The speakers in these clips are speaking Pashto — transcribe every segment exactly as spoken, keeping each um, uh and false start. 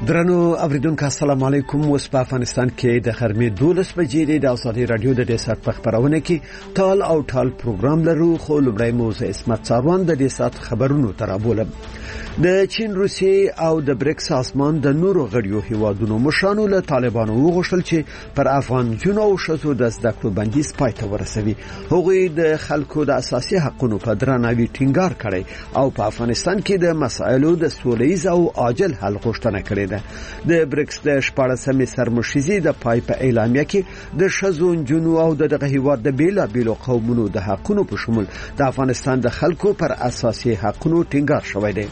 درنو اوریدونکو السلام علیکم. اوس په افغانستان کې د غرمې دولس بجې د ازادي رادیو د دې سات په خبرونه کې ټال او ټال پروګرام لرو، خو لومړی موضوع اسمت څاروان د دې سات خبرونو ترابولم. د چین، روسیې او د بریکس سازمان د نورو غړیو هیوادونو مشرانو له طالبانو وغوښتل چې پر افغان جنو او شذو د زده کړو بندیز پای ته ورسوي. هغوی د خلکو د اساسي حقوقو په درناوي ټینګار کړی او په افغانستان کې د مسایلو د سوله‌ییز او عاجل حل غوښتنه کړې ده. د بریکس د شپاړسمې سرمشيزي د پای په اعلامیه کې د شذو، جنو او دغه هیواد د بیلا بیلو قومونو د حقوقو په شمول د افغانستان د خلکو پر اساسي حقوقو ټینګار شوی دی.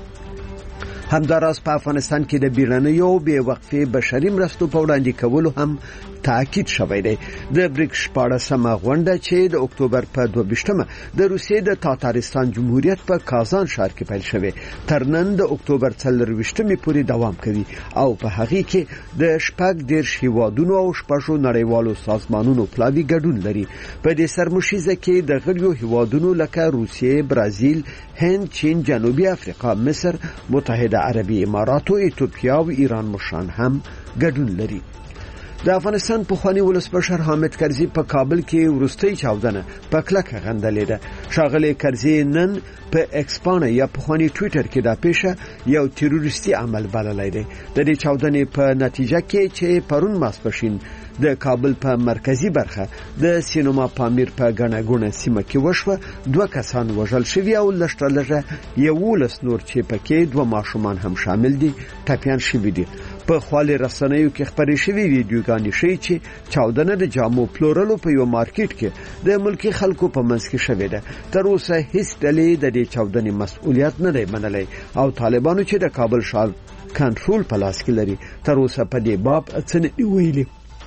همداراز په افغانستان کې د بیړنیو بې وقفې بشري مرستو په وړاندې کولو هم تاکید شوی دی. د بریکس شپاړسمه غونډه چې د اکتوبر په دوه ویشتمه د روسیې د تاتارستان جمهوریت په کازان ښار کې پیل شوه، تر نن د اکتوبر څلور ویشتمې پورې دوام کوي او په هغه کې د شپږ دیرش هیوادونو او شپږو نړیوالو سازمانونو پلاوی ګډون لري. په دې سرمشيزه کې د غړیو هیوادونو لکه روسیې، برازیل، هند، چین، جنوبي افریقا، مصر، متحده عربي امارات او ایتوپیا او ایران مشران هم ګډون لري. د افغانستان پخوانی ولسمشر حامد کرزي په کابل کې ورستۍ چاودنه په کلکه غندلې ده. ښاغلی کرزي نن په ایکسپانه یا پخوانی ټوئیټر کې دا پیښه یو تروریستي عمل بللی دی. د دې چاودنې په نتیجه کې چې پرون ماسپښین د کابل په مرکزی برخه د سینما پامیر په غنه غونه سیمه کې وشوه، دوه کسان وژل شوي او لږتر لږه یولس نور چې پکې دوه ماشومان هم شامل دي ټپیان شوي دي. په خالي رسنیو کې خبرې شوې ویډیوګانې ښیي چې چاودنه د جامو پلورلو په یو مارکیټ کې د ملکی خلکو په منځ کې شوې ده. تر اوسه هیڅ ډلې د دې چاودنې مسؤلیت نه دی منلی او طالبانو چې د کابل ښار کنټرول په لاس کې لري تر اوسه په دې باب څه نه ویلي.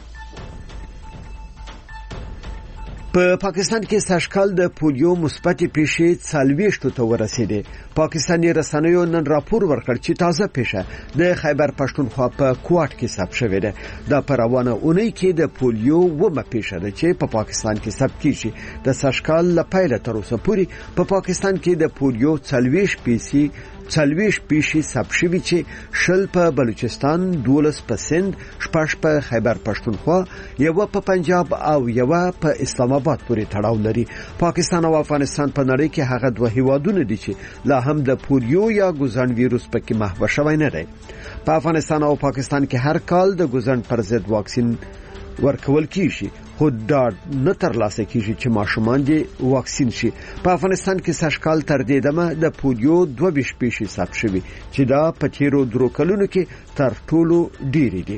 په پاکستان کې سږکال د پولیو مثبتې پیښې څلوېښتو ته ورسېدې. پاکستاني رسنیو نن راپور ورکړ چې تازه پیښه د خیبر پښتونخوا په کوټ کې ثبت شوې ده. دا په روانه اونۍ کې د پولیو ومه پیښه ده چې په پاکستان کې ثبت کیږي. د سږکال له پیله تر اوسه پورې په پاکستان کې د پولیو څلوېښت پیښې څلوېښت پیښې ثبت شوي چې شل په بلوچستان، دولس په سند، شپږ په خیبر پښتونخوا، یوه په پنجاب او یوه په اسلام آباد پورې تړاو لري. پاکستان او افغانستان په نړۍ کې هغه دوه هیوادونه دي چې لا هم د پولیو یا ګوزن ویروس پکې محو شوی نه دی. په افغانستان او پاکستان کې هر کال د ګوزن پر ضد واکسین ورکول کیږي، خو دا نه ترلاسه کیږي چې ماشومان دې واکسین شي. په افغانستان کې سږکال تر دې دمه د پولیو دوه ویشت پیښې ثبت شوي چې دا په تیرو درو کلونو کې تر ټولو ډېرې دي.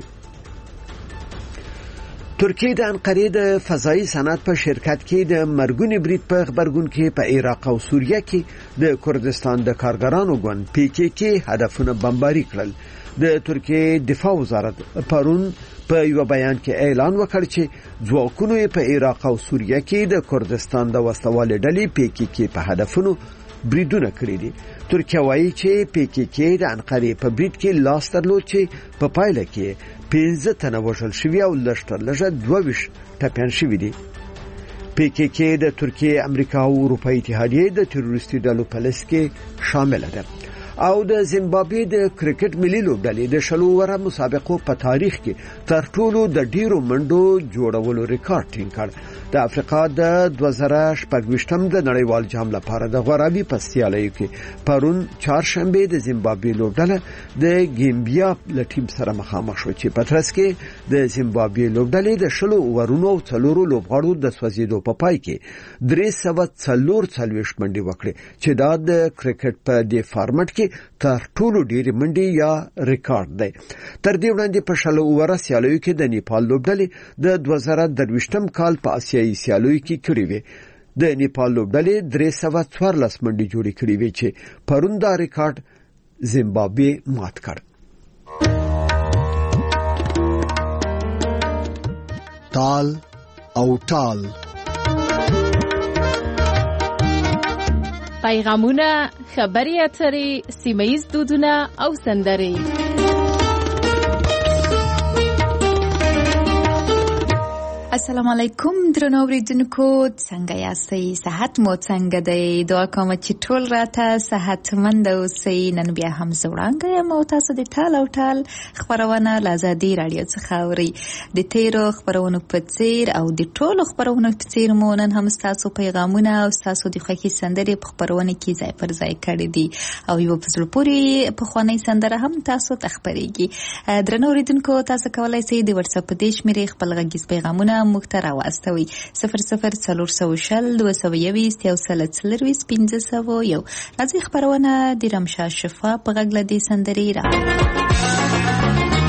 ترکیه د انقرې د فضایي صنعت په شرکت کې د مرګونی برید په خبرګون کې په عراق او سوریه کې د کردستان د کارګرانو ګوند پی کې کې هدفونه بمباري کړل. د ترکیه دفاع وزارت پرون په یو بیان کې اعلان وکړ چې ځواکونو په عراق او سوریه کې د کردستان د وسوالې ډلې پی کې کې په هدفونو بریدونه کړی دي. ترکیه وایي چې پی کې کې د انقرې په برید کې لاس درلود چې په پایله کې پنځه تنه وژل شوي او لږتر لږه دوه ویشت ټپیان شوي دي. پی کې کې د ترکیه، امریکا او اروپایي اتحادیې د تروریستي ډلو په لیست کې شامل ده. او د زیمبابوې د کرکټ ملي لوبډلې د شلو وره مسابقو په تاریخ کې تر ټولو د ډیرو منډو جوړولو ریکارډ ټینګ کړ. د افریقا د دوه زره شپږ ویشتم د نړیوال جام لپاره د غوړابي په سیالیو کې پرون چهارشنبه د زیمبابوې لوبډله د ګیمبیا له ټیم سره مخامخ شو چې په ترڅ کې د زیمبابوې لوبډلې د شلو ورونو او څلورو لوبغاړو د سوځیدو په پای کې درې سوه څلور څلوېښت منډې وکړې چې دا د کرکټ په دې فارمټ کې تر ټولو ډېرې منډې یا ریکارډ دی. تر دې وړاندې په شلو وره سیالیو کې د نیپال لوبډلې د دوه زره درویشتم کال په آسیایي سیالیو کې کړې وې. د نیپال لوبډلې درې سوه څوارلس منډې جوړې کړې وې چې پرون دا ریکارډ زیمبابوې مات کړ. ټال او ټال پیغامونه، خبري اترې، سیمه‌ییز دودونه او سندرې. السلام علیکم درنو اوریدونکو، څنګه یاستئ؟ صحت مو څنګه دی؟ دعا کوم چې ټول راته صحتمند اوسئ. نن بیا هم زه وړاندې یم او تاسو د ټال او ټال خبرونه له ازادي راډیو څخه اورئ. د تیرو خبرونو په څیر او د ټولو خبرونو په څیر مو نن هم ستاسو پیغامونه او ستاسو د خوښې سندرې په خبرونه کې ځای پر ځای کړي دي او یو په زړه پورې پخوانۍ سندره هم تاسو ته خپرېږي. درنو اوریدونکو، تاسو کولی شئ د واتس اپ په دې شمېرې خپل غږیز پیغامونه موږ ته راواستوي. صفر صفر څلور سوه شل دوه سوه یویشت یو سل څلرویشت پنځه سوه یو. راځئ خبرونه د رمشا شفا په غږ له دې سندرې را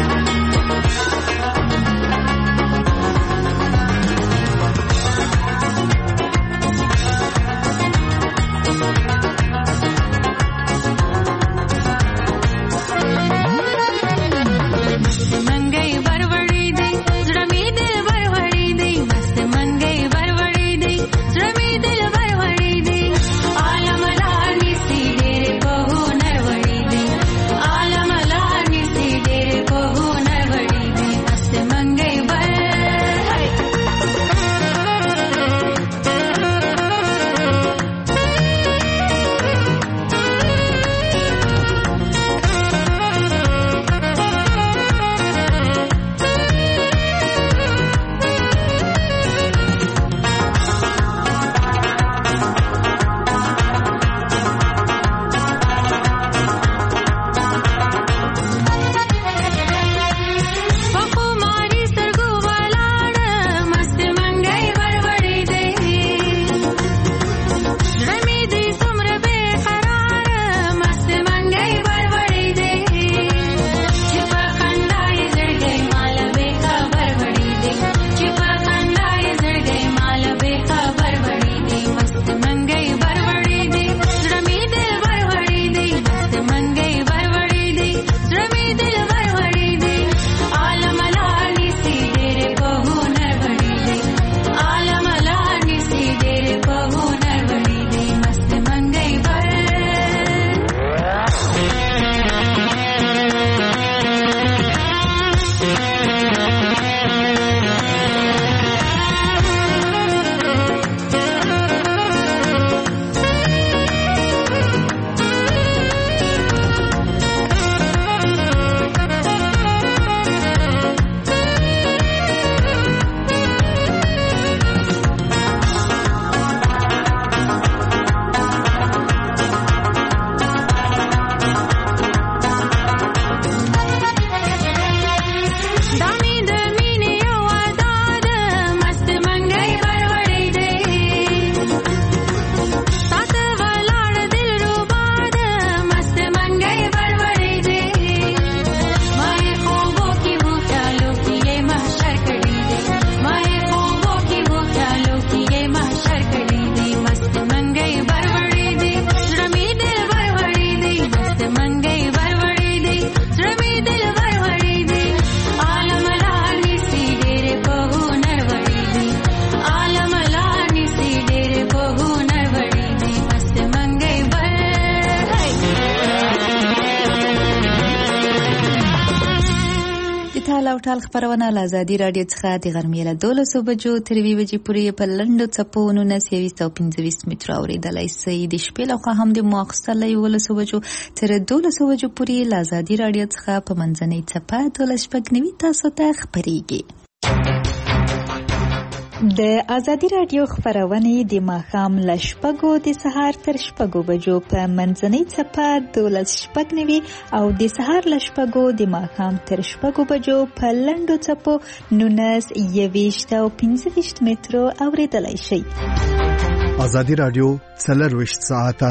ټال خبرونه له ازادي راډیو څخه د غرمې له دولسو بجو تر یوې بجې پورې په لنډو څپو نولس یویشت او پنځه ویشت متره اورېدلی شئ. د شپې لخوا هم د ماخوستن له یولسو بجو تر دولسو بجو پورې له ازادي راډیو څخه په منځنۍ څپه دولس شپږ نوي تاسو ته خپرېږي. د ازادي راډیو خبرونه د ماښام له شپږو د سهار تر شپږو بجو په منځنۍ څپه دولس شپږ نوي او د سهار له شپږو د ماښام تر شپږو بجو په لنډو څپو نولس یویشت او پنځه ویشت مترو اورېدلی شئ. ازادي راډیو څلرویشت ساعته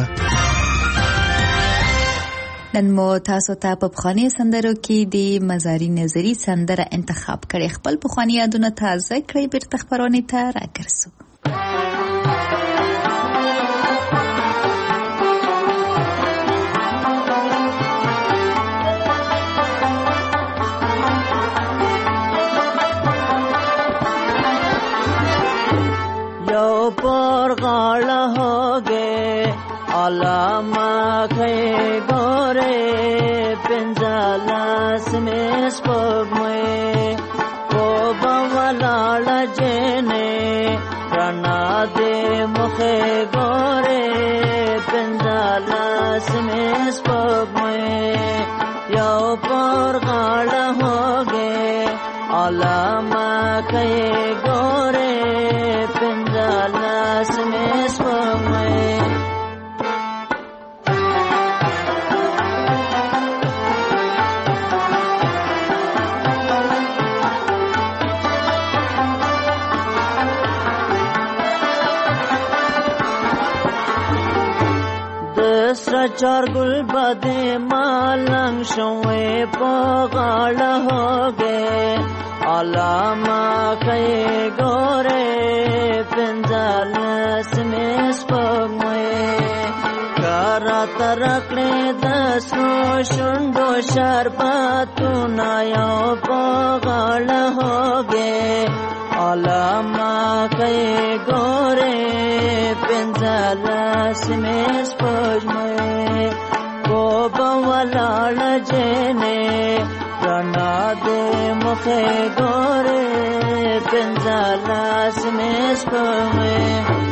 نن مو تاسو ته په پخواني سندرو کې د مزاري نظری سندره انتخاب کړي. خپل پخواني یادونه تازه کړئ، بیرته خبرونه ته راګرځو. یو پر غاړه هوګه علامه کې ګوره پنځالاس مې سپوږمۍ کو بولاړه رڼا دې مخې ګورې پنځلس مې سپوږمۍ یو پر غاړه هوګې علامه کوي ګورې پنځلس مې سپوږمۍ سر چارګل بده مالنګ شوې په غاړه هوګې علامه کوي ګورې پنځلس مې سپوږمۍ کارا ترکړې د سرو شونډو شربتونه یو په غاړه هوګې علامه کوي ګورې پنځلس مې سپوږمۍ کوبه ولاړه جنې رڼا دې مخې ګورې پنځلس مې سپوږمۍ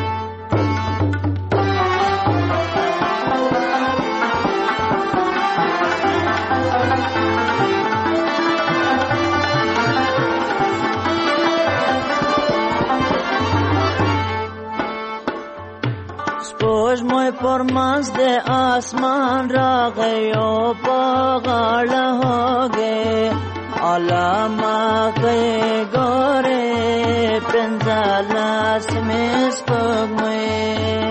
سپوږمۍ پر منځ د اسمان راغیو په غاړه هوګې علامه کوي ګورې پنځلس مې سپوږمۍ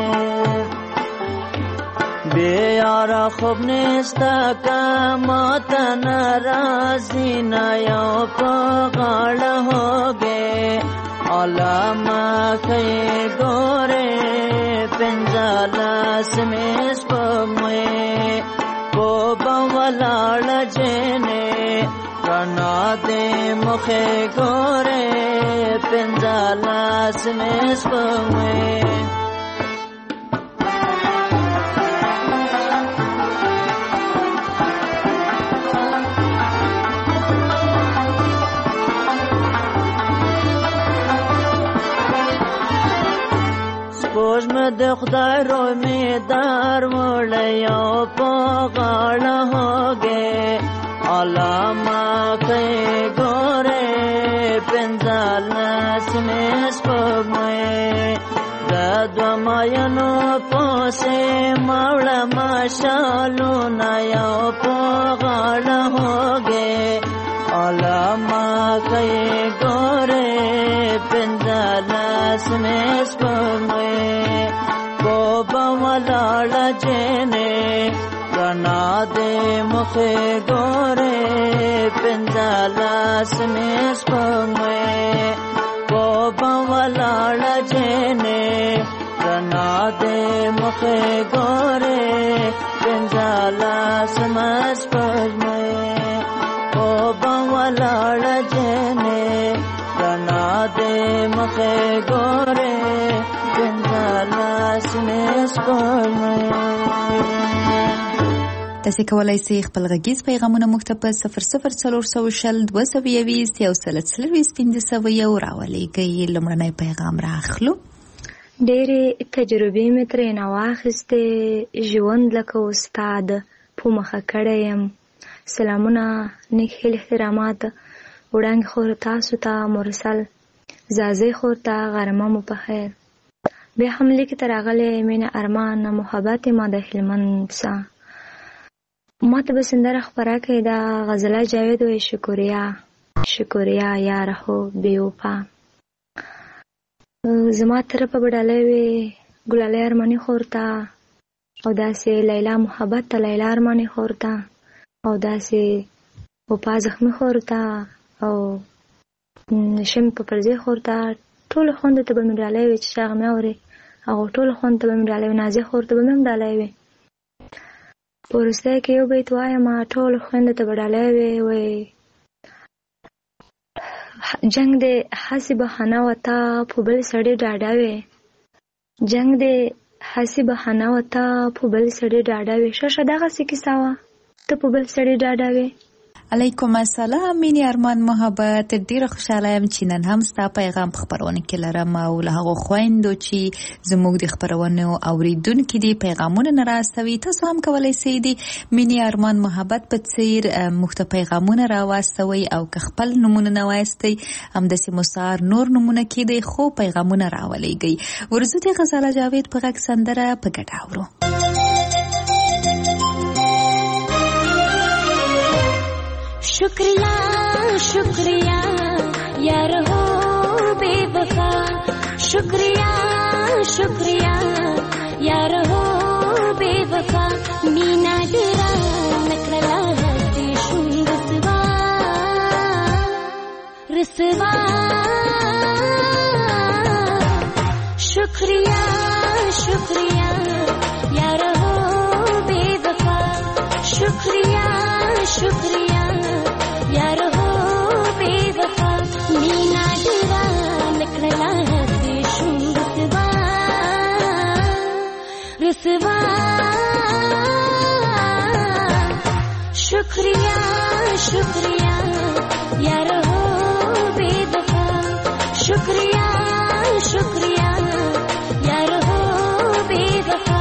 بې یاره خوب نسته که ماته ناراضي نه یو په غاړه هوګې علامه کوي ګورې پنځلس مې سپوږمۍ کوبه ولاړه جنې رڼا دې مخې ګورې پنځلس مې سپوږمۍ سپوږمۍ د خدای روی مې دروړی یو په غاړه هوګې علامه کوي ګورې پنځلس مې سپوږمۍ د دوه ماینو پسې ماوړه مشالونه یو په غاړه هوګې علامه کوي ګورې پنځلس مې سپوږمۍ کوبه ولاړه جنې رڼا دې مخې ګورې پنځلس مې سپوږمۍ کوبه ولاړه جنې رڼا دې مخې ګورې پنځلس مې سپوږمۍ کوبه ولاړه جنې رڼا دې مخې ګورې پنځلس مې سپوږمۍ تاسو کولای شئ خپل غږیز پیغامونه موږ ته په صفر صفر څلور سوه شل دوه سوه یویشت یو سل څلوېښت پنځه سوه یو راولېږئ. لومړنی پیغام راخلو. ډېرې تجربې مې ترېنه واخیستې، ژوند لکه استاد په مخه کړی یم. سلامونه، نیک هیل احترامات وړاندې خور تاسو ته مرسل، زازۍ خور ته غرمه مو په خیر. بیا هم لیکې ته راغلی مینه ارمان محبت ما د هلمند څخه. ما ته به سندره خپره کړې ده غزله جاوید وایي شکریا شکریا یاره هو بې وفا. زما طرفه به ډالۍ وې ګلالۍ ارماني خور ته، او داسې لیلا محبت ته لیلا ارماني خور ته، او داسې وفا زخمي خور ته، او شمې پپرزۍ خور ته. ټولو خویندو ته به مې ډالۍ وې چې چا هغه مې اورې، هغو ټولو خویندو ته به مې ډالۍ وې. نازیه خور ته به مې هم ډالۍ وې. په وروستۍ کې یو بیت وایم ټولو خویندو ته به ډالۍ وې، وایي جنگ دې هسې بهانه وه ته په بل سړي ډاډه وې، جنگ دې هسې بهانه وه ته په بل سړي ډاډه وې. ښه ښه دغسې کیسه وه، ته په بل سړي ډاډه وې. علیکم السلام مینی ارمان محبت، ډیره خوشاله یم چې نن هم ستا پیغام په خبرونه کې لرم او له هغو خویندو چې زموږ د خبرونو اوریدونکي دي پیغامونه نه راستوي. تاسو هم کولی سئ د مینی ارمان محبت په څیر موږ ته پیغامونه راواستوئ او که خپل نومونه نه وایستئ همداسې مسار نور نومونه کیدی خو پیغامونه راولیږئ. ورځو د غزاله جاوید په غږ سندره په ګډه اورو. शुक्रिया शुक्रिया यार हो बेवफा, शुक्रिया शुक्रिया यार हो बेवफा, मीना तेरा नकला हसी शुंगसवा रसवा, शुक्रिया शुक्रिया यार हो बेवफा, शुक्रिया शुक्रिया यार हो बेवफा, मीना तेरा नकला हसी शुंगसवा रसवा, शुक्रिया शुक्रिया यार हो बेवफा, शुक्रिया शुक्रिया यार हो बेवफा.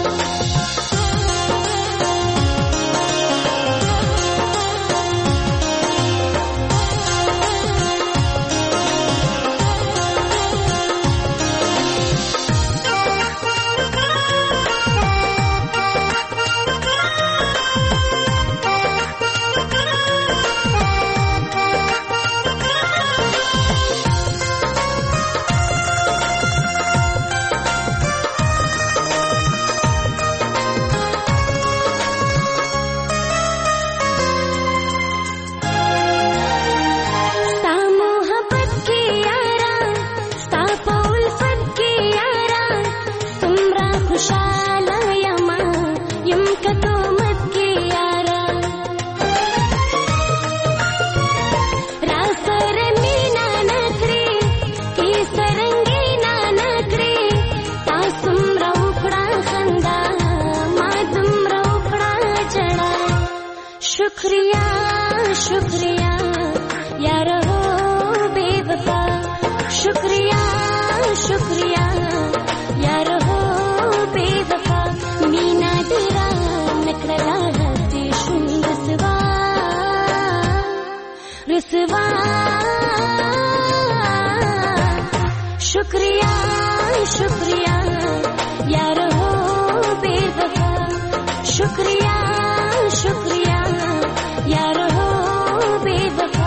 शुक्रिया शुक्रिया यार हो बेवफा, शुक्रिया शुक्रिया यार हो बेवफा.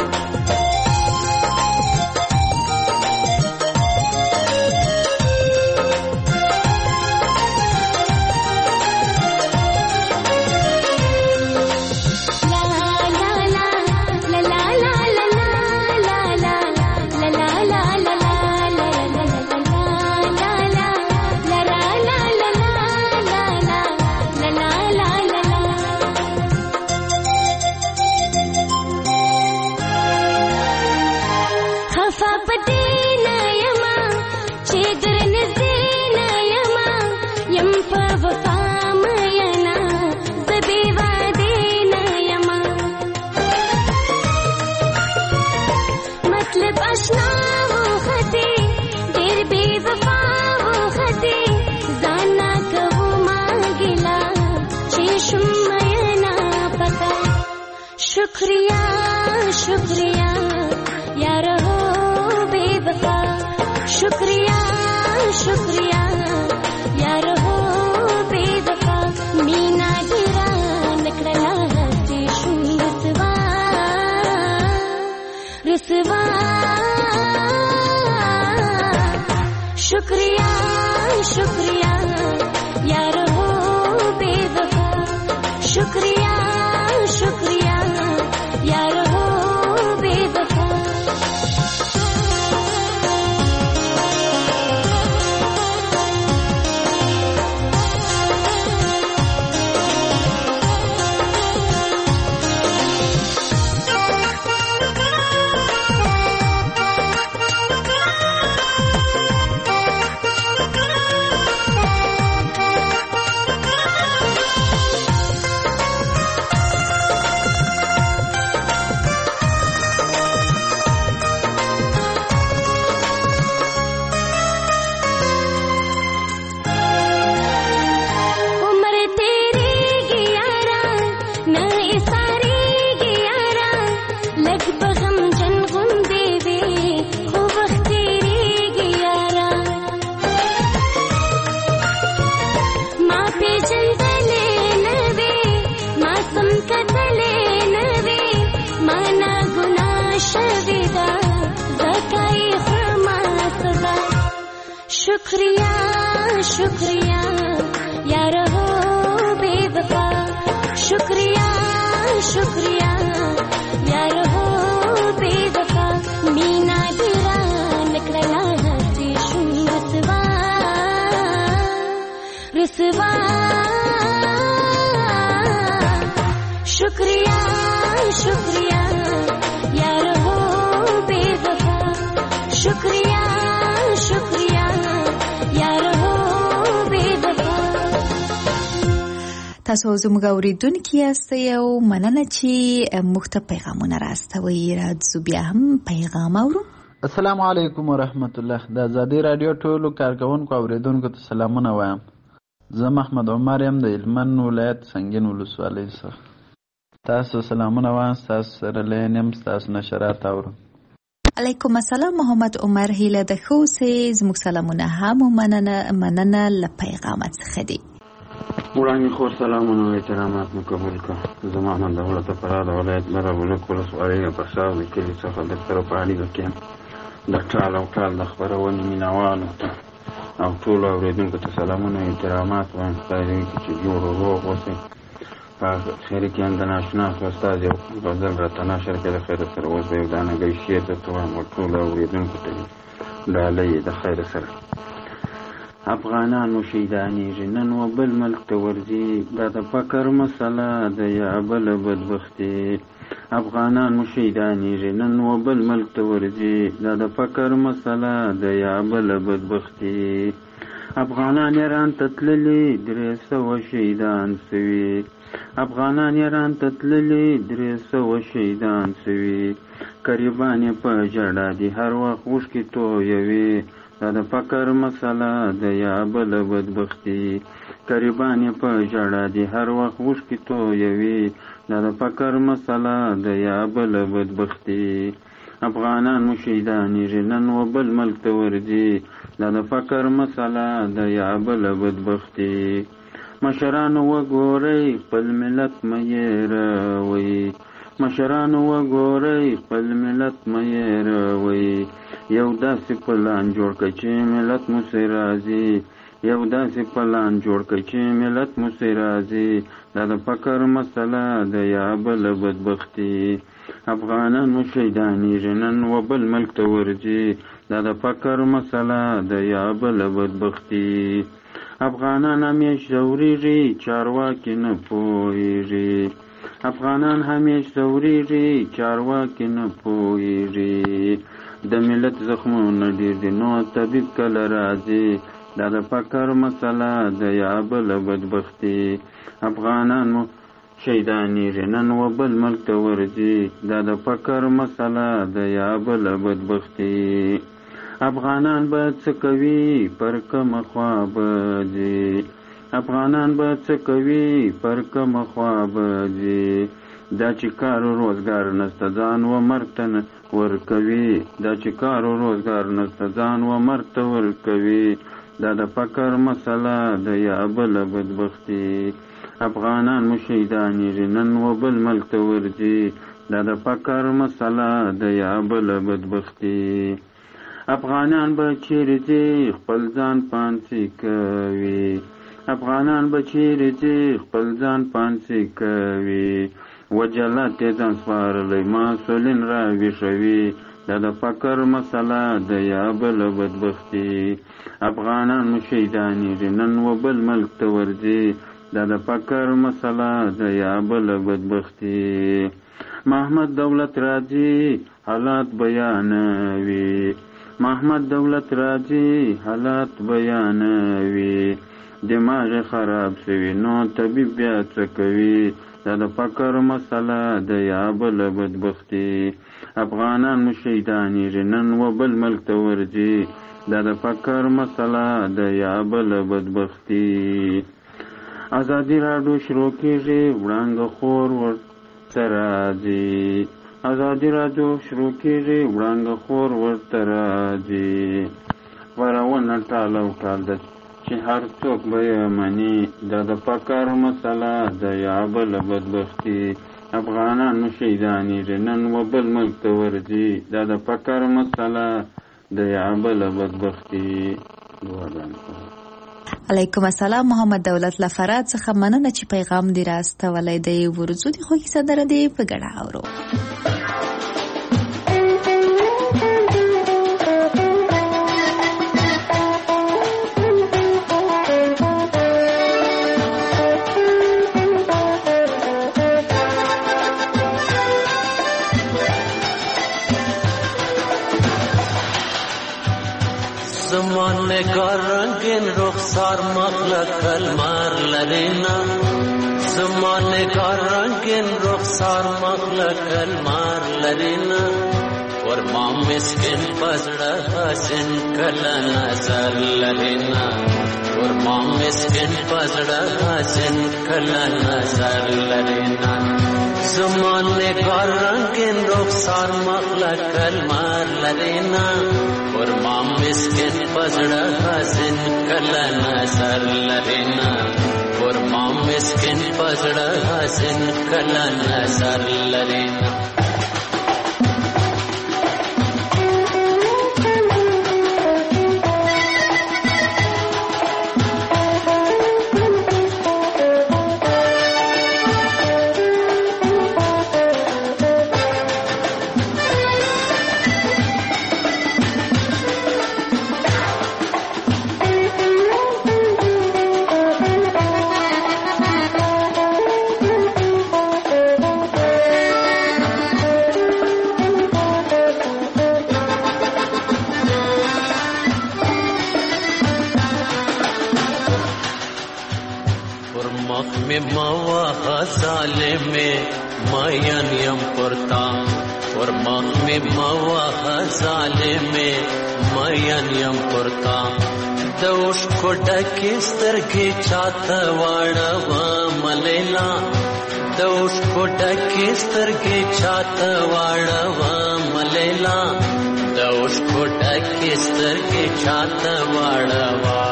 शुक्रिया शुक्रिया यार हो बेवफा, शुक्रिया शुक्रिया यार हो बेवफा, मीना तेरा नकला हसी शुंगसवा रसवा, शुक्रिया शुक्रिया यार हो बेवफा, शुक्रिया शुक्रिया यार हो बेवफा. शुक्रिया शुक्रिया यार हो बेवफा शुक्रिया शुक्रिया यार हो बेवफा मीना गिरा निकला हसी रुसवा रुसवा शुक्रिया शुक्रिया यार हो बेवफा शुक्रिया शुक्रिया यार हो बेवफा تاسو زموږ اوریدونکي یاستئ او مننه چې موږ ته پیغامونه راستوئ. راځو بیا هم پیغام اورو. السلام علیکم ورحمت الله. د آزادی رادیو ټولو کارکونکو اوریدونکو ته سلامونه وایم. زه محمد عمر یم د هلمند ولایت سنګین ولسوالۍ څخه. تاسو سلامونه وایم. تاسو سره لینم تاسو نشرات اورم. علیکم السلام محمد عمر. هیله د ښه اوسئ. زموږ سلامونه هم مننه مننه له پیغامه څخه دي. وړاندې خور سلامونه او احترامات مو قبول کړه. زه محمد دولت فراد ولایت لره ولک ولسوالۍ پرساو د کلي څخه د سره په اړیکه کې د ټال او ټال د خپرونې مینوالو ته او ټولو اورېدونکو ته سلامونه او احترامات وایم. خدای دې وکړي چې جوړ او روغ اوسئ. په خیر کې هم د ناشنا استاد یو غزل راته نشر کړی د خیر سره اوس به یو دانګۍ شعر درته وایم او ټولو اورېدونکو ته ډالۍ د خیر سره. افغانان شهیدانېږي نن و بل ملک ته ورځي دا د فقر مسله ده یا بله بدبختي. افغانان شهیدانېږي نن و بل ملک ته ورځي دا د فقر مسله ده یا بله بدبختي. افغانان ایران ته تللي درې سوه شهیدان سوي. افغانان ایران ته تللي درې سوه شهیدان سوي. قریبان یې په ژړا دي هر وخت اوښکې تویوي دا د فقر مسله ده یا بله بدبختي. قریبان یې په ژړا دي هر وخت اوښکې تویوي دا د فقر مسله ده یا بله بدبختي. افغانان مو شهیدانېږي نن و بل ملک ته ورځي دا د فقر مسله ده یا بله بدبختي. مشرانو وګورئ خپل ملت مه هېروئ. مشرانو وګورئ خپل ملت مه هېروئ. یو داسې پلان جوړ کړئ چې ملت مو سې راځي. یو داسې پلان جوړ کړئ چې ملت مو سې راځي دا د فقر مسله ده یا بله بدبختي. افغانان مو شهیدانېږي نن و بل ملک ته ورځي دا د فقر مسله ده یا بله بدبختي. افغانان همیش ځورېږي چارواکي نه پوهېږي. افغانان همیش ځورېږي چارواکي نه پوهېږي. د ملت زخمونه ډېر دي نو طبیب کله راځي دا د فقر مسله ده یا بله بدبختي. افغانان مو شهیدانېږي نن و بل ملک ته ورځي دا د فقر مسله ده یا بله بدبختي. افغانان به څه کوي پر کومه خوا به ځي. افغانان به څه کوي پر کومه خوا به ځي. دا چې کار و روزګار نسته ځان و مرګ ته ورکوي. دا چې کار و روزګار نسته ځان و مرګ ته ورکوي دا د فقر مسله ده یا بله بدبختي. افغانان مو شهیدانېږي نن و بل ملک ته ورځي دا د فقر مسله ده یا بله بدبختي. افغانان به چیرې ځي خپل ځان پانسي کوي. افغانان به چیرې ځي خپل ځان پانسي کوي. وجلات یې ځان سپارلی مسؤلین را ویښوي دا د فقر مسله ده یا بله بدبختي. افغانان مو شهیدانېږي نن و بل ملک ته ورځي دا د فقر مسله ده یا بله بدبختي. محمد دولت راځي حالات بیانوي. محمد دولت راځي حالات بیانوي. دماغ خراب شوي نو طبیب بیا څه کوي دا د فقر مسله ده یا بله بدبختي. افغانان مو شهیدانېږي نن و بل ملک ته ورځي دا د فقر مسله ده یا بله بدبختي. ازادي راډیو شروع کېږي وړانګه خور ورته راځي. ازادي راډیو شروع کېږي وړانګه خور ورته راځي. خپرونه ټال او ټال ده چې هر څوک به یې مني دا د فقر مسله ده یا بله بدبختي. افغانان مو شهیدانېږي نن و بل ملک ته ورځي دا د فقر مسله ده یا بله بدبختي. دعاګانې کوم. علیکم السلام. محمد دولت له فراد څخه مننه چې پیغام دی راستولی دی. ورځو د خوږې سندره دی په ګډه اورو. زمانه کا رنگین رخسار مخلق کلمار لرینا زمانه کا رنگین رخسار مخلق کلمار لرینا ورما مسکن پزړه حسن کلا نظر لرینا ورما مسکن پزړه حسن کلا نظر لرینا زمانه کا رنگین رخسار مخلق کلمار لرینا ورما مسکن پزړه حسن کلا نظر لرینا ورما مسکن پزړه حسن کلا نظر لرینا سترګې چاته واړه ملیلا دوش کوټه کې سترګې چاته واړه ملیلا دوش کوټه کې سترګې چاته واړه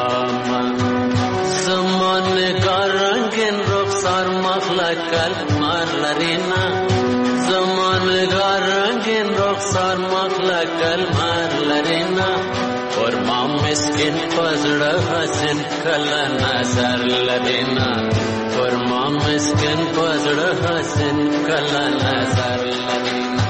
زمانه کا رنگین رخسار مخلق کلمار لرینا زمانه کا رنگین رخسار مخلق کلمار لرینا ورما مسکن پزړه حسن کلا نظر لرینا ورما مسکن پزړه حسن کلا نظر لرینا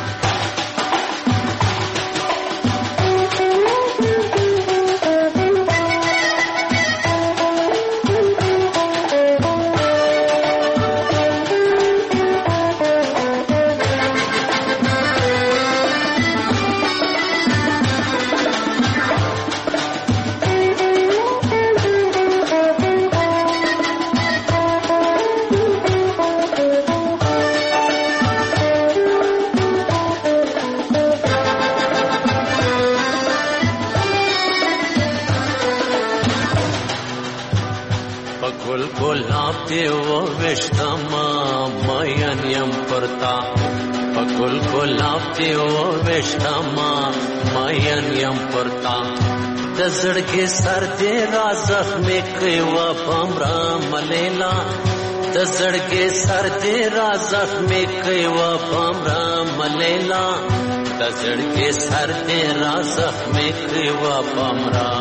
پکل گلاب دی و وشتما ماین یم پرتا د زړګي سر دې را زخمې کوي و پمرا ملیلا د زړګي سر دې را زخمې کوي و پمرا ملیلا د زړګي سر دې را زخمې کوي و پمرا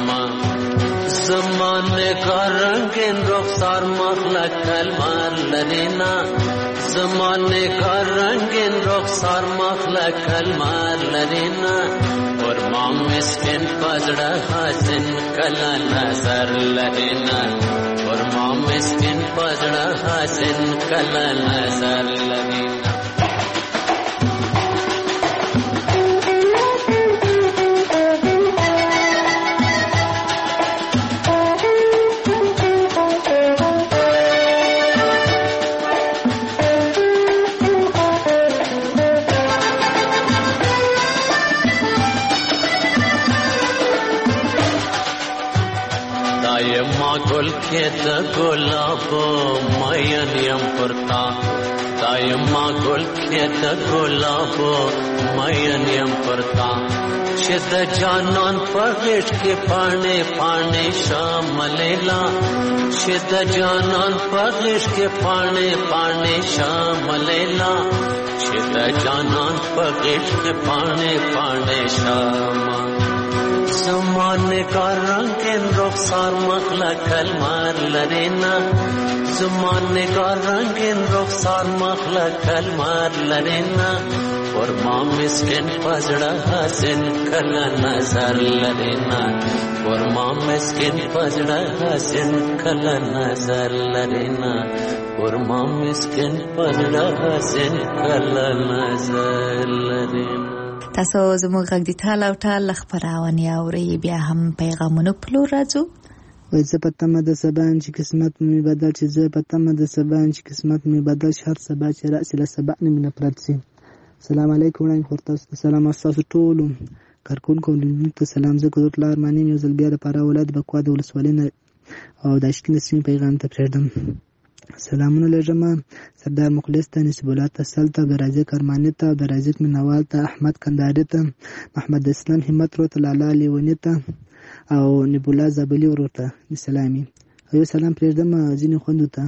زمانه کا رنگین رخسار مخلق کلمار لرینا زمانه کا رنگین رخسار مخلق کلمار لرینا ورما مسکن پزړه حسن کلا نظر لرینا ورما مسکن پزړه حسن کلا نظر لرینا گل کے دا گلاب مین یم پرتا دایما گل کے دا گلاب مین یم پرتا شد جانان پغش کے پانے پانے شام لیلا شد جانان پغش کے پانے پانے شام لیلا شد جانان پغش کے پانے پانے شام زمانه کا رنگین رخسار مخلا کلمار لرینا زمانه کا رنگین رخسار مخلا کلمار لرینا اور ماں مسکن پزڑا حسن کلا نظر لرینا اور ماں مسکن پزڑا حسن کلا نظر لرینا اور ماں مسکن پزڑا حسن کلا نظر لرینا. تاسو زموږ غږ د ټال او ټال خبرونه اوري بیا هم پیغامونه پلور راځو. وای زه په تمه د سبا چې قسمت مې بدل چې زه په تمه د سبا چې قسمت مې بدل هر سبا چې راسي له سبا نه مې نفرت سي. السلام علیکم ورحمت الله تاسو سلام تاسو ټول کارکونکو ته سلام. زه کوټ لار معنی یو ځل بیا لپاره اولاد بکوا د ولسوالۍ او د اشکین سیم پیغام ته پردم. سلامونه لږم سردار مخلص ته نسب الله تسل ته درازي کرمانی ته درازي منوال ته احمد کنداری ته محمد اسلام همت رو ته لالا لیونی ته او نبولا زابلی ورته سلامي. یو سلام پردم ځینې خوندو ته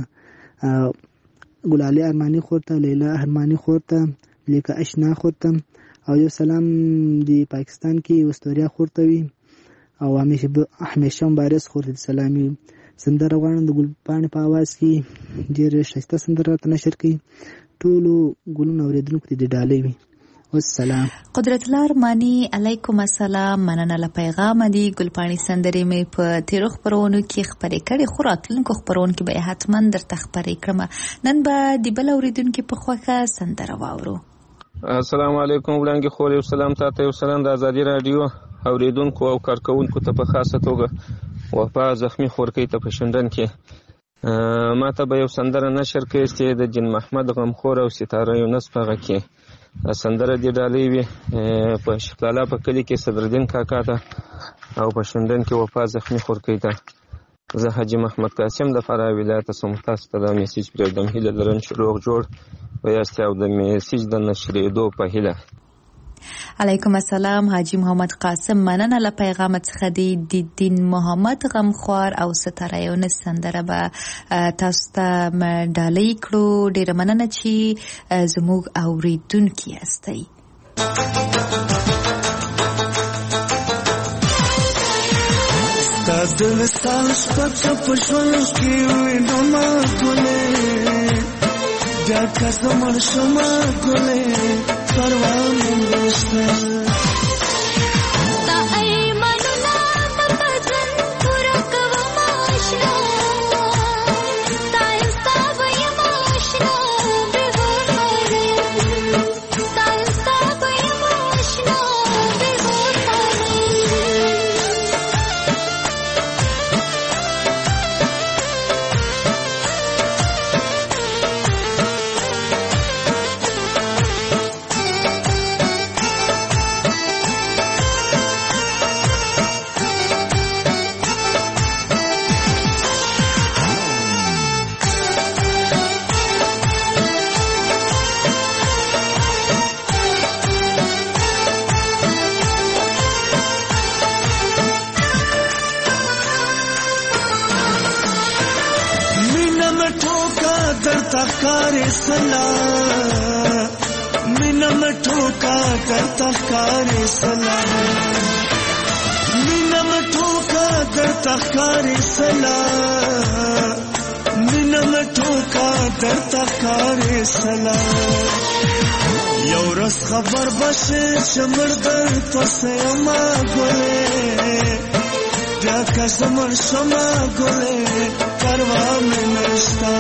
ګلالي ارمانی خورته لیلا ارمانی خورته لیکه اشنا خورته او یو سلام دی پاکستان کې استوریا خورته وي او همیشه همیشه مبارز خورته سلامي. سندره غواړم د ګل پاڼې په आवाज کې ډېر ښایسته سندره راته نشر کړي ټولو ګلونو اورېدونکو ته د ډالۍ وي. والسلام. قدرت الله ارمانی علیکم السلام. مننه له پیغام دی ګل پاڼې سندرې مې په تیرو خبرونو کې خبرې کړې خو راتلونکو خبرونو کې به حتما درته خبرې کړم. نن به د بل اورېدونکو په خوښه سندره واورو. السلام علیکم وړاندې خور یو سلام تاسو یو سلام د ازادي رادیو اوریدونکو او کارکونکو ته په خاصه توګه وفا زخمی خورکی ته په شندن کې ما ته به یو سندره نشر کړي چې د جن محمد غمخور او ستاره یونس په غږ کې سندره دی ډالۍ وي په شکلاله په کلی کې صدرالدین کاکا ته او په شندن کې وفا زخمی خورکی ته زه حاجی محمد قاسم د فراه ولایت څخه تاسو ته د میسج پرېږدم. هیله لرم چې روغ جوړ ویاست او د میسج د نشریدو په هیله. علیکم السلام حاجی محمد قاسم. مننه له پیغام څخه دی د دین محمد غمخوار او ستاره یونس سندره به تاسو ته ډالۍ کړو. ډیره مننه چې زموږ اوریدونکي یاستئ. د وصال شپه په ژوند کې وینم ما ګلې بیا که زمړ شم ګلې پروا مې نشته. تا ایمانونه په ځن پوره کوم آشنا تا حساب یم آشنا بهونه تا حساب یم آشنا تخکاری سلا مینا مٹھوکا کر تخکاری سلا مینا مٹھوکا کر تخکاری سلا مینا مٹھوکا کر تخکاری سلا یو رس خبر بشه شمر در پسیما گلے بیا که زمر شما گلے پروا میں نشتا.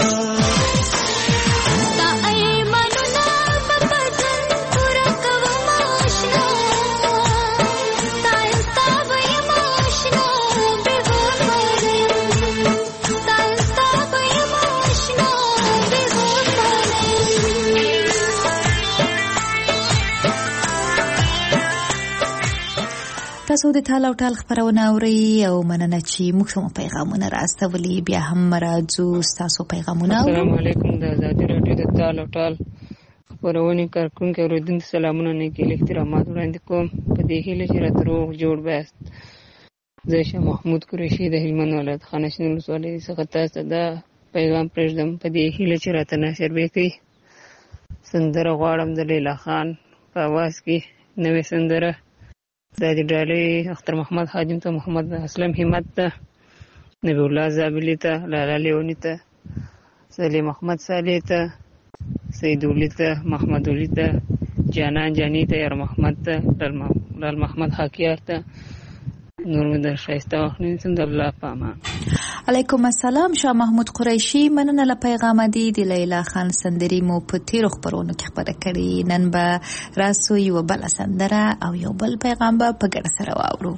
تاسو د ټال او ټال خبرونه اورئ او مننه چې موږ ته پیغامونه راستولي. بیا هم راځو تاسو پیغامونه. السلام علیکم د ازادي رادیو د ټال او ټال خبرونه کارکونکو اوریدونکو سلامونه نه کې احترامات وړاندې کوم په دې هیله چې راته روغ جوړ بیاست. زه شه محمود قریشي د هلمند ولایت خانشین ولسوالۍ څخه تاسو ته پیغام پرېږدم په دې هیله چې راته نشر وکړي. سندره غواړم د لیلا خان په आवाज کې نوې سندره دا د ډالۍ اختر محمد حاجم ته، محمد اسلم همت ته، نبی الله زابلی ته، لالا لیونی ته، صالح محمد صالح ته، سید ولی ته، محمد ولی ته، جانان جانی ته، یار محمد ته، لال محمد حاکیار ته، نور مدر شایسته واخلین سند الله پامان. علیکم السلام. شاه محمود قریشی مننه له پیغام دی د لیلا خان سندري مو په تیرو خبرونو کې خبره کړې. نن به راسو یو بل سندره او یو بل پیغام به په ګډه سره واورو.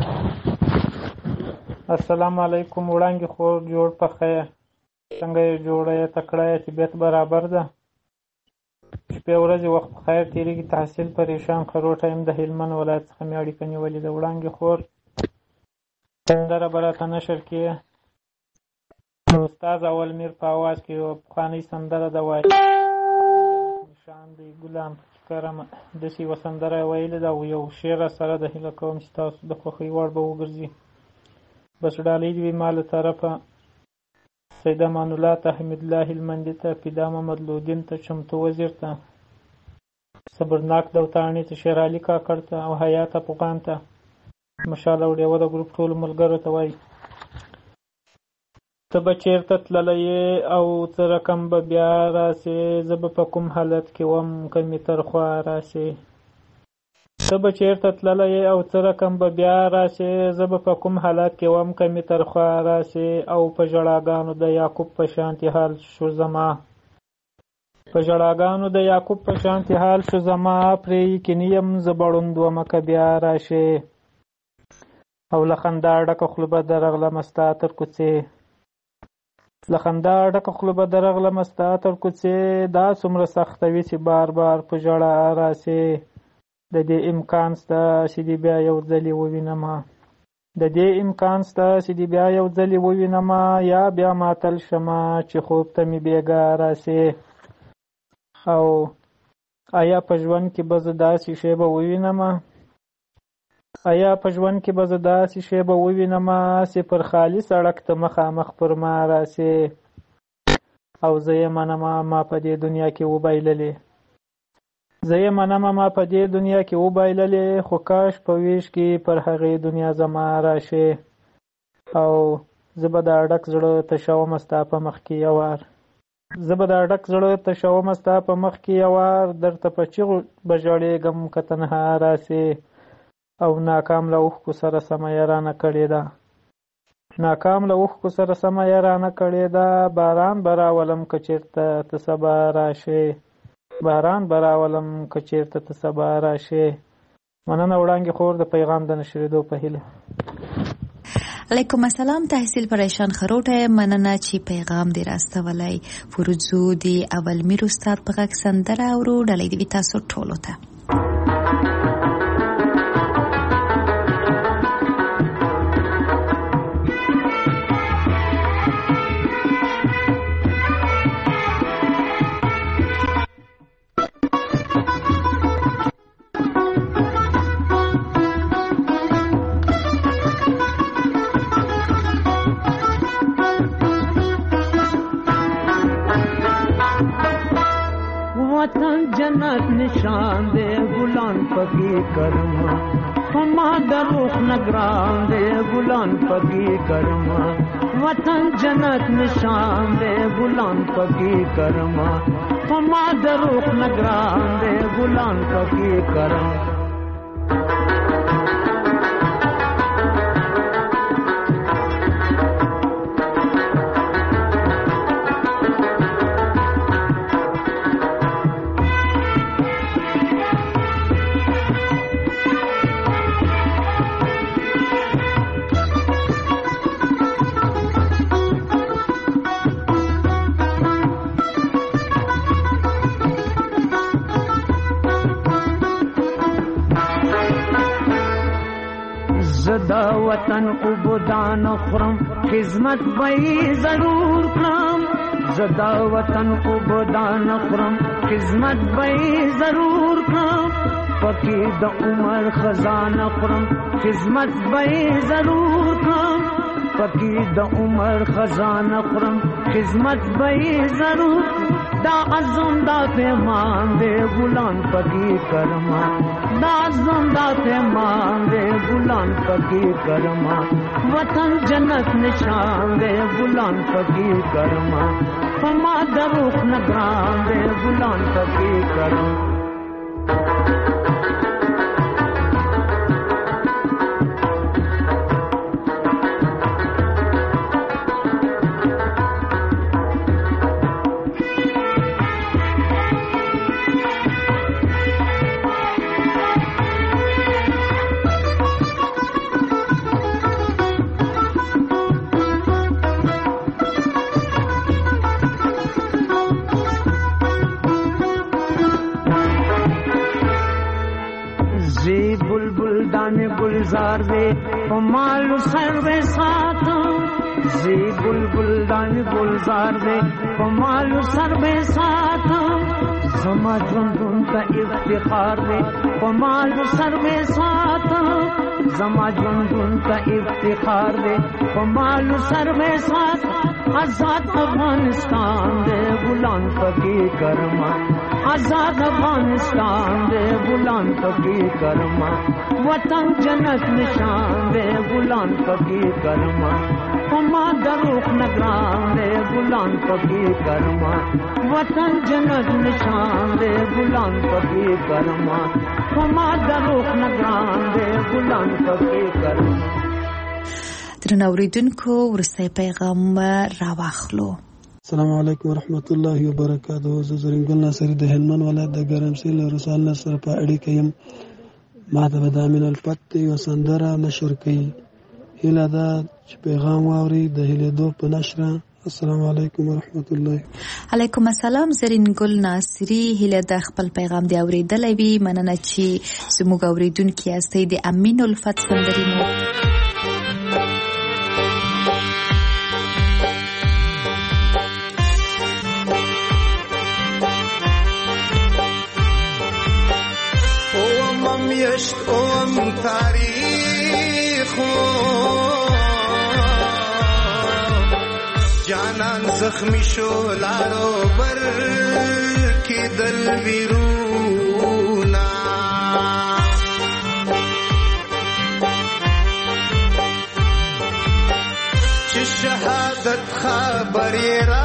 السلام علیکم. وړاندې خور جوړ پخې څنګه یې جوړه تکړه چې بیت برابر ده. شپې ورځې وخت خیر تیریږي، تحصیل پریشان خروټه يم د هلمند ولایت څخه مې اړیکه نیولې ده. وړاندې خور سندره به راته نشر کړې. نو استاد اول میر په اواز کې یو پخوانۍ سندره ده وایي نشان دی ګلان کرم داسې یوه سندره یې ویلې ده او یو شعر سره د هیله کوم چې تاسو د خوښۍ وړ به وګرځي. بس ډالۍ دې وي ما له طرفه سید امان الله ته، حمید الله هلمندي ته، فدا محمد لودین ته، چمتو وزیر ته، صبرناک دوتاڼي ته، شیر علي کاکړ ته او حیات افغان ته، مشال او ډیوه د ګروپ ټولو ملګرو ته وایي ته به چېرته تللی او څه رقم به بیا راسې، زه به په کوم حالت کې وم که مې تر خوا راسې. ته به چېرته تللی او څه رقم به بیا راسې، زه به په کوم حالت کې وم که مې تر خوا راسې. او په ژړاګانو د یعقوب په شانتې حال شو زما، په ژړاګانو د یعقوب په شانتې حال شو زما، پرې یقیني یم زه بړوند ومه که بیا راشې. او له خندا ډکه خوله به درغلمه ستا تر کوڅې، له خندا ډکه خوله به درغلمه ستا تر کوڅې، دا څومره سخته وي چې بار بار په ژړا راسې. د دې امکان سته چې دې بیا یو ځلې ووینمه، د دې امکان سته چې دې بیا یو ځلې ووینمه، یا بیا ماتل شمه چې خوب ته مې بېګا راسې. او آیا په ژوند کې به زه داسې شی به ووینمه، آیا په ژوند کې به زه داسې شی به ووینمه چې پر خالي سړک ته مخامخ پر ما راسې. او زه یې منمه ما په دې دنیا کې وبایللې، زه یې منمه ما په دې دنیا کې وبایللې، خو کاش په ویش کې پر هغې دنیا زما راشې. او زه به د اډک زړه تشومه ستا په مخ کې یو وار، زه به د اډک زړه تشومه ستا په مخ کې یو وار، درته په چیغو به ژړېږم که تنها راسې. او ناکام له اوښکو سره سمه یارانه کړې ده، ناکام له اوښکو سره سمه یارانه کړې ده، باران به راولم که چېرته ته سبا راشې، باران به راولم که چېرته ته سبا راشې. مننه وړاندې خور د پیغام د نشرېدو په هیله. علیکم السلام. تحصیل پریشان خروټه مننه چې پیغام دې راستولی. فروزو دی اول میر استاد په غږ سندره اورو. ډالۍ دې وي تاسو ټولو ته. वतन जन्नत निशान दे गुलान पगी करमा, फमा दरुख नगरान दे गुलान पगी करमा, वतन जन्नत निशान दे गुलान पगी करमा, फमा दरुख नगरान दे गुलान पगी करमा. زدا وطن عبودان خرم خدمت بئی ضرور کرم، زدا وطن عبودان خرم خدمت بئی ضرور کرم، پکی د عمر خزان خرم خدمت بئی ضرور کرم، پکی د عمر خزان خرم خدمت بئی ضرور دا ازم دا پیمان دے گلان پکی کرما دا ازم دا پیمان دے گلان پکی کرما وطن جنت نشان دے گلان پکی کرما فما دروخ نگران دے گلان پکی کرما گلزار دے پمالو سر دے ساتھ زی بلبل دان گلزار دے پمالو سر دے ساتھ زما جندون تا افتخار دے پمالو سر دے ساتھ زما جندون تا افتخار دے پمالو سر دے ساتھ آزاد افغانستان دے غلام پکی کرما آزاد افغانستان دے غلام پکی کرما وطن جنت نشان دے غلام پکی کرما فما دروخ نگران دے غلام پکی کرما وطن جنت نشان دے غلام پکی کرما فما دروخ نگران دے غلام پکی کرما. درنو اوریدونکو ورسته پیغام راواخلو. السلام علیکم ورحمت الله وبرکاته. زه زرینګل ناصری د هلمند ولایت د ګرمسیر له رسال نصر په اړیکه یم. ما ته به د امین الفتح یو سندره نشر کړي. هیله ده چې پیغام واوري د هیلېدو په نشره. السلام علیکم ورحمت الله. علیکم السلام. زرینګل ناصری هیله د خپل پیغام دی اوریدلې وي. مننه چې زموږ اوریدونکو یاستئ. د امین الفتح سندرې مو یشت اوم تاریخو جانان زخمی شو لارو بر کی دل ویرونا چه شهادت خبری را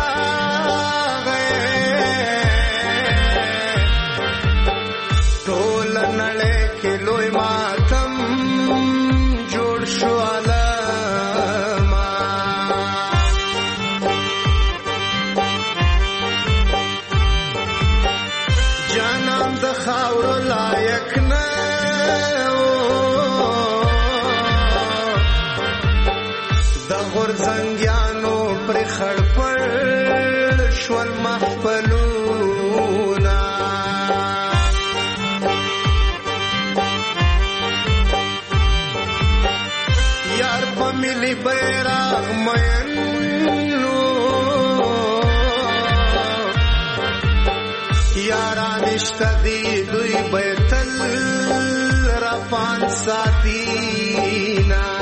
لوی ماتم جوړ شو علما جانان د خاور لایق نه د غورځنګیانو پر خړپړ شول محفلونا ملی بیراغ مینو یاران اشتدی دوی بیتل رفان ساتینا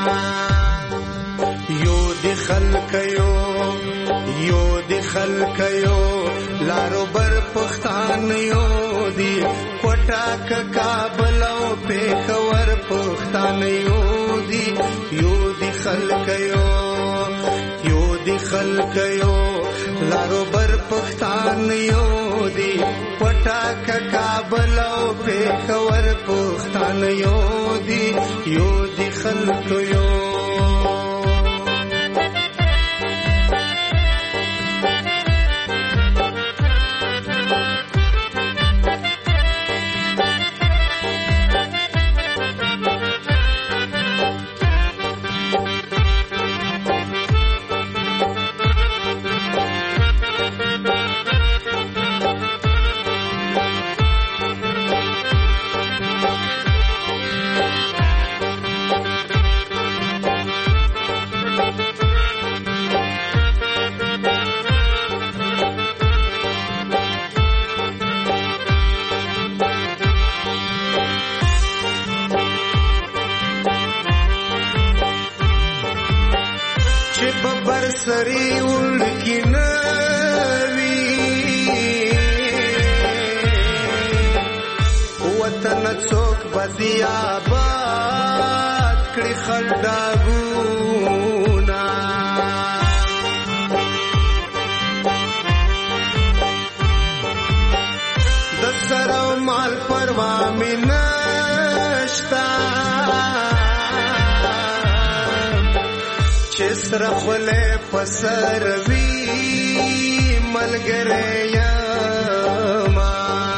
یو دی خلقیو یو دی خلقیو لارو بر پختان یو دی پټاک کابل او پیښور پختان یو دی یو دی خلقیو یو دی خلقیو لارو بر پختان یو دی پټاک کابل او پیښور پختان یو دی یو دی خلقیو سری ولکی نوی وطن څوک بدیا باد کړي خلډاګونا د سره مال پروا مې نشتا چې سره خله پسر وی ملګری یما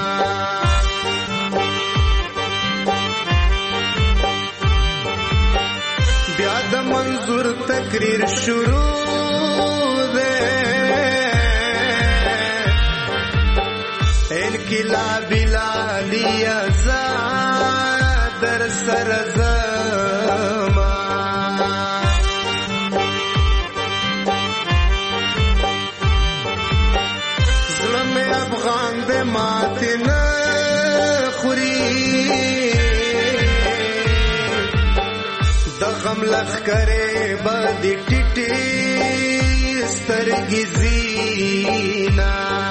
بیا د منظور تقریر شروع ده انقلابی لالی آزاد در سر زما ظلم افغان دے ماتی نخوری دغم لخ کرے بدی ٹیٹی سترگی زینا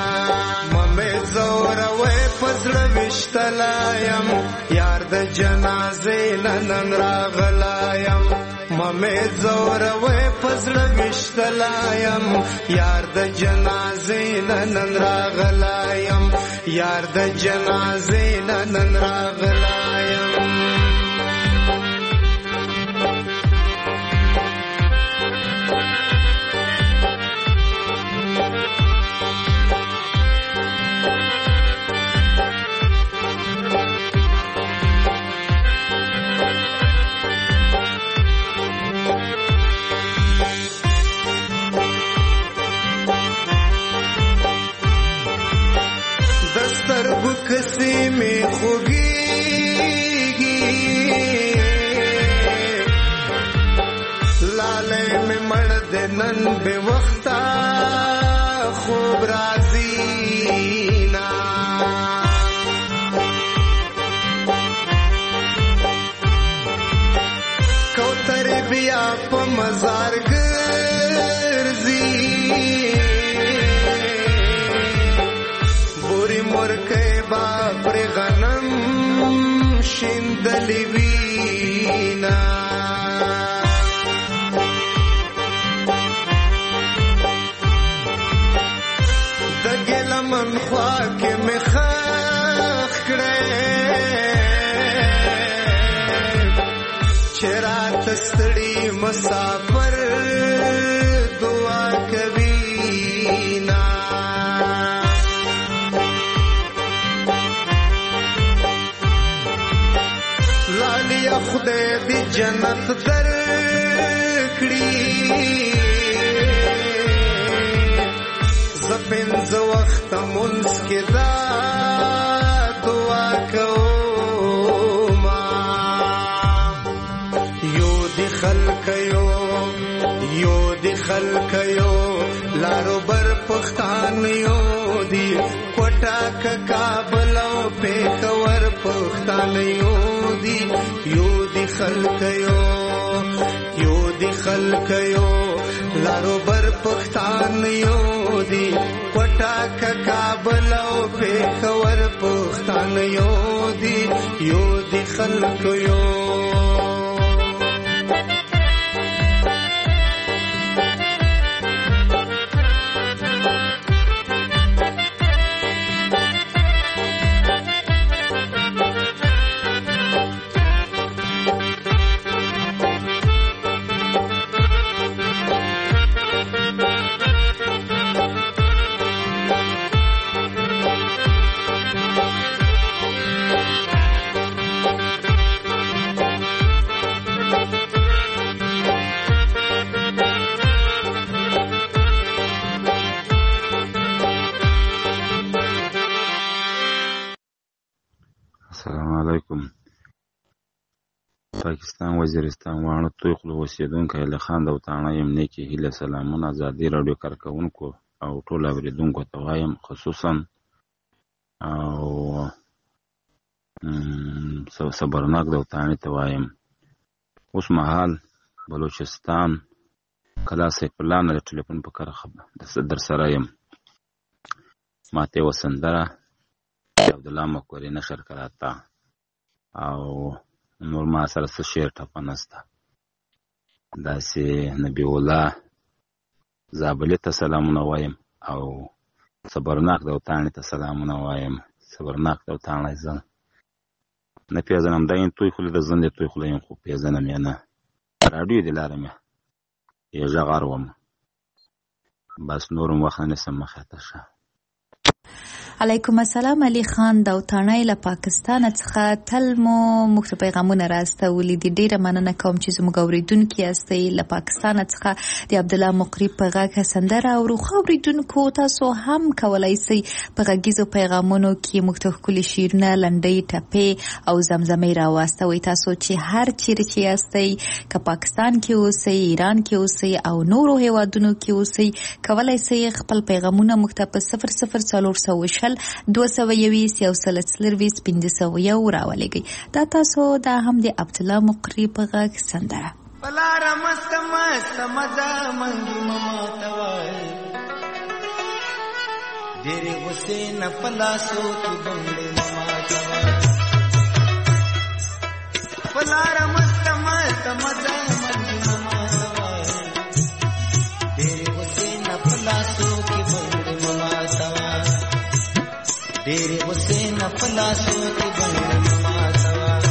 زوروي پزړه وشتلایم یار د جنازې نن راغلایم ممه زوروي پزړه وشتلایم یار د جنازې نن راغلایم یار د جنازې نن راغلایم کسی میں خوگیگی لالے میں مرد نن بے وقتا خوب رازینا کوتر بیا پا مزار گرزی بوری مرکے باپر غنم شندلی وینا دگل من خواک میں خاک کڑے چرات ستڑی مسافر دعا کبینا لالیا خدای دی جنت درکړي زپن ز وخت منس کې دا دعا کوم یو دی خلق یو یو دی خلق یو لارو بر پختان یو دی کوټا کابل او پیښور پختان یو دی یو دی خلق یو یو دی خلق یو لارو بر پختان یو دی کوټا کابل او پیښور پختان یو دی یو دی خلق یو پاکستان وزیرستان وانه توی خلو اوسیدونکو له خان د وطن یم نیکی هله سلامونه ازادي رادیو کارکونکو او ټول اوریدونکو ته وایم خصوصا او صبرناک د وطن ته وایم اوس مهال بلوچستان کلا سیف الله نه ټلیفون په کار خبر در سره یم ماته وسندره عبد الله مکوری نشر کراتا او نور ما سره څه شعر ټپه نسته. داسې نبی الله زابلي ته سلامونه وایم او صبرناک دوتاڼي ته سلامونه وایم. صبرناک دوتاڼی زه نه پیژنم، دا این توی خولې د زندې توی خولې یم، خو پیژنم یې نه. راډیو دې لارم یې یې غږار وم. بس نورم وخت نه نیسم، مخې ته شه. علیکم السلام. علي خان دوتاڼی له پاکستان څخه تل مو موږ ته پیغامونه راستولي دي. ډیره مننه کوم چې زموږ اوریدونکي یاستئ. له پاکستان څخه د عبدالله مقری په غږ سندره اورو. خو اوریدونکو تاسو هم کولی شئ په غږیزو پیغامونو کې موږ ته ښکلي شعرونه، لنډۍ، ټپې او زمزمې راواستوئ. تاسو چې هر چیرې چې یاستئ، که پاکستان کې اوسئ، ایران کې اوسئ او نورو هیوادونو کې اوسئ، کولی شئ خپل پیغامونه موږ ته په صفر صفر څلور سوه شل دوه سوه یویشت یو سل څلرویشت پنځه سوه یو راولېږئ. دا تاسو دا هم د عبدالله مقری په غږ سندره. پلاره مست مست مزه منګي مما ته وایي، ډېرې غوسې نه په لاسو کې بنګړې مما ته وایي. پلاره مست مست مزه منګي مما ته وایي، ډېرې غوسې نه په لاسو کې بنګړې مما ته وایي. ډېرې غوسې نه په لاسو کې بنګړې مما ته وایي.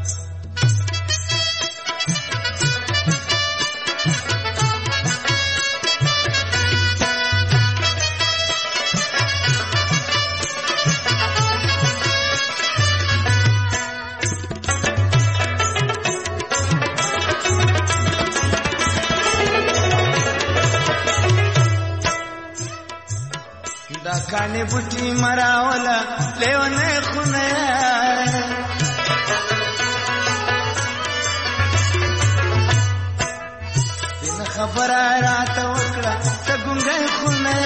دا کاڼې بوټي مراوله لیونۍ خونه دنه خبره راته وکړه ته ګونګی خونه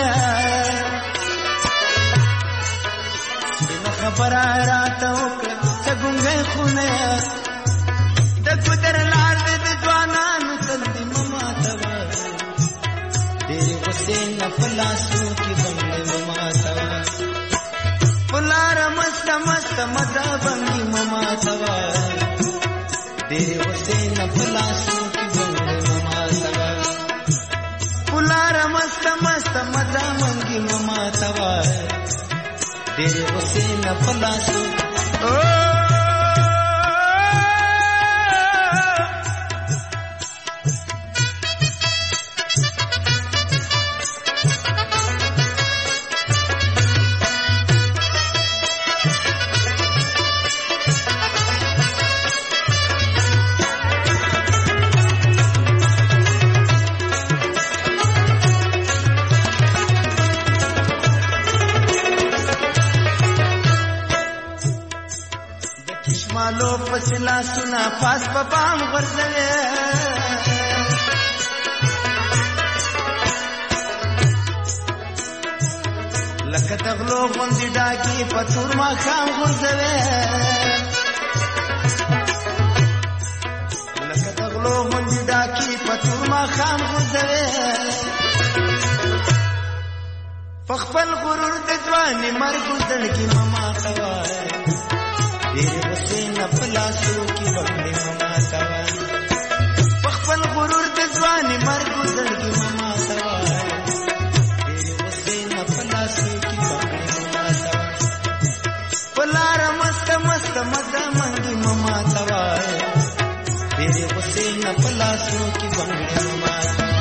دنه خبره راته وکړه ته ګونګی خونه د ګودر لار دې د ځوانانو تل دې مما ته وایي. ډېرې غوسې نه په لاسو کې بنګړې مما ته وایي. پلاره مست مست مزه بنګي مما ته وایي. ډېرې غوسې نه په لاسو کې بنګړې مما ته وایي. پلاره مست مست مزه بنګي مما ته وایي. ډېرې غوسې نه په لاسو مالو پسلا سنا پاس په بام غرزوي. لکه تغلو غوندې ډاکي په تور ماښام غورځوي. لکه تغلو غوندې ډاکي په تور ماښام غورځوي. په خپل غرور د ځوانۍ مرګ زړګي مما ته وایي. ډېرې غوسې نه په لاسو کې بنګړې مما ته وایي. په خپل غرور د ځوانۍ مرګ زړګي مما ته وایي. ډېرې غوسې نه په لاسو کې بنګړې مما ته وایي. په لاره مست مست مزه منګي مما ته وایي. ډېرې غوسې نه په لاسو کې بنګړې مما ته وایي.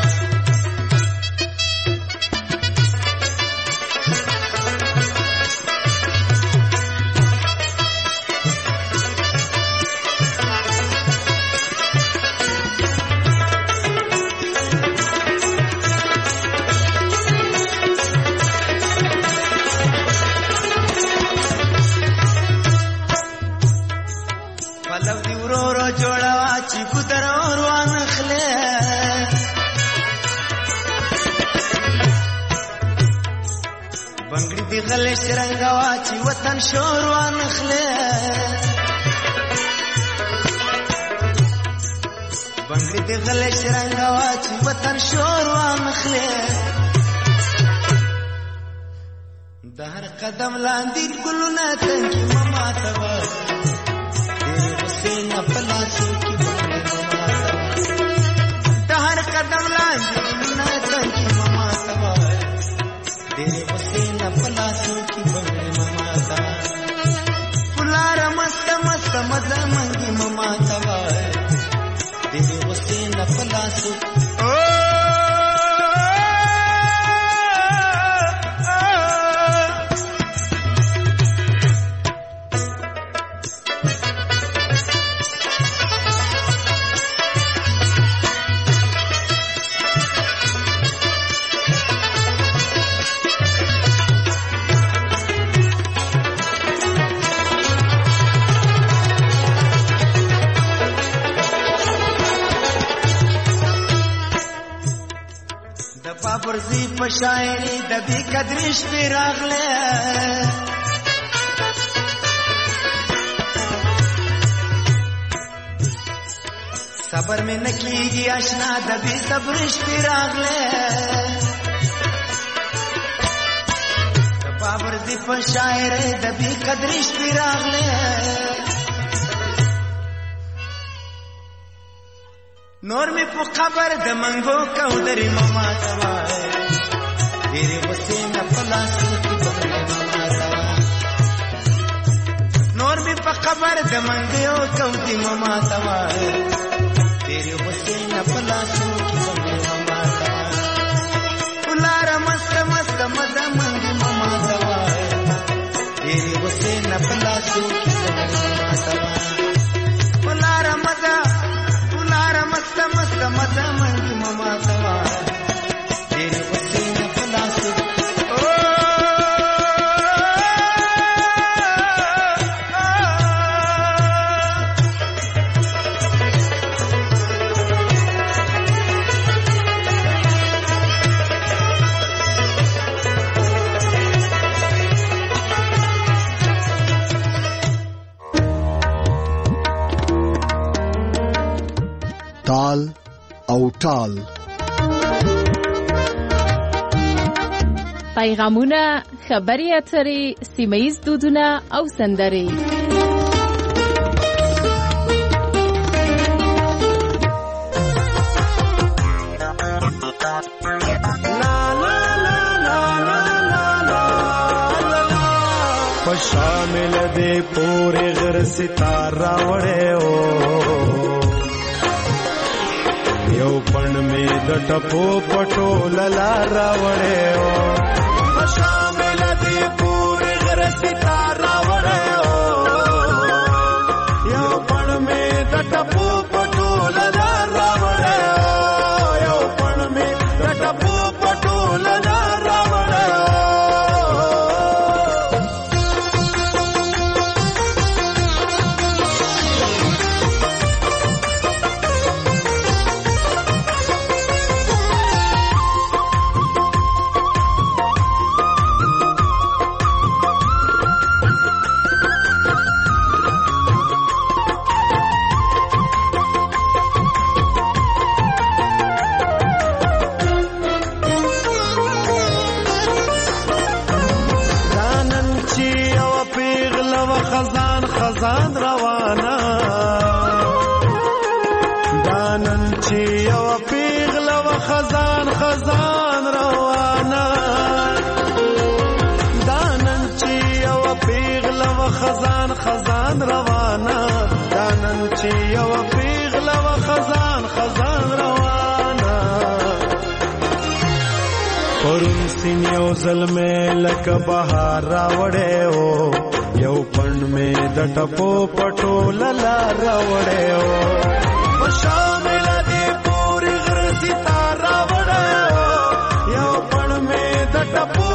غلې شرنګوا چې وطن شور وانخله. بنګړي دې غلې شرنګوا چې وطن شور وانخله. د هر قدم لاندې ګلونه تنګي مما ته وایي. ډېرې نه پلاسو کې بغړې مما د هر قدم لاندې نه څنګه مما توا ډېرې غصې نه پلاسو کې بغړې مما تا پلار مست مست مزه منګي مما توا ډېرې غصې نه پلاسو پرزی په شاعري د بې قدرې شپې راغله صبر مې نه کېږي اشنا د بې صبرې شپې راغله د پرزی په شاعري د بې قدرې شپې راغله نور می په خبر د منګو کودري مما توا ډېرې غصې نه پلاسو کې بغړې مما توا نور می په خبر د منګو کودري مما توا ډېرې غصې نه پلاسو کې بغړې مما توا ولاره مست مست مزه منګي مما توا ډېرې غصې نه پلاسو کې بغړې مما توا ولاره مزه مست مست مزه منګي مما توا ډېرې غصې نه پلاسو تال او ټال پیغامونه، خبري اترې، سیمه‌ییز دودونه او سندرې. شامل دې پورې غر ستاره وړې او یو پړ مې د ټپو پټو لاره وړې او شامل دې پورې غر ستاره وړې او یو پړ مې د ټپو پټو لاره وړې او یو پړ مې د ټپو پټو لاره وړې خزان روانه دانن چې یو پیغله و خزان خزان روانه دانن چې یو پیغله و خزان خزان روانه دانن چې یو پیغله و خزان خزان روانه پرون سین یو ظلمه لکه بهار راوړې او یو پڼ مې د ټپو پټو لاره وړې او شامل دې پورې غر ستاره وړې او یو پڼ مې د ټپو